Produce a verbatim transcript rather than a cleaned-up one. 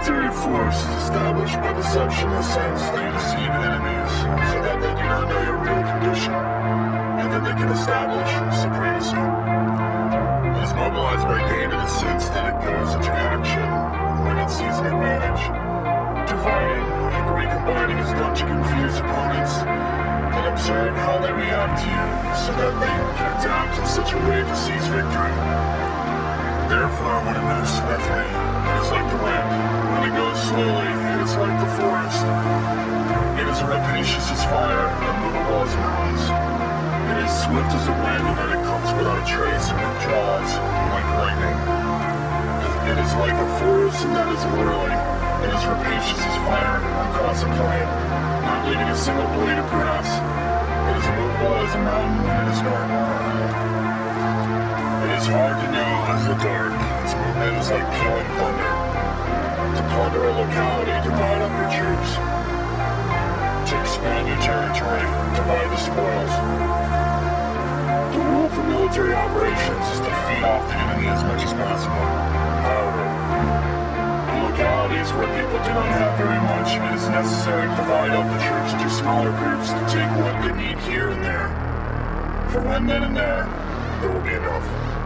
military force is established by deception in the sense that you deceive enemies so that they do not know your real condition, and then they can establish supremacy. It is mobilized by data in the sense that it goes into action when it sees an advantage. Dividing and recombining is done to confuse opponents and observe how they react to you so that they can adapt in such a way to seize victory. Therefore, when it moves swiftly, it is like the wind. When it goes slowly, it is like the forest. It is rapacious as fire, unmovable as mountains. It is swift as a wind, and then it comes without a trace and withdraws like lightning. It is like a forest, and that is whirling. It is rapacious as fire across a plain, not leaving a single blade of grass. It is immovable as a mountain when it is normal. It is hard to know as the dark. Its movement is like pealing thunder. To plunder a locality, divide up your troops. To expand your territory, divide the spoils. The rule for military operations is to feed off the enemy as much as possible. However, in localities where people do not have very much, it is necessary to divide up the troops into smaller groups to take what they need here and there. For when then and there, there will be enough.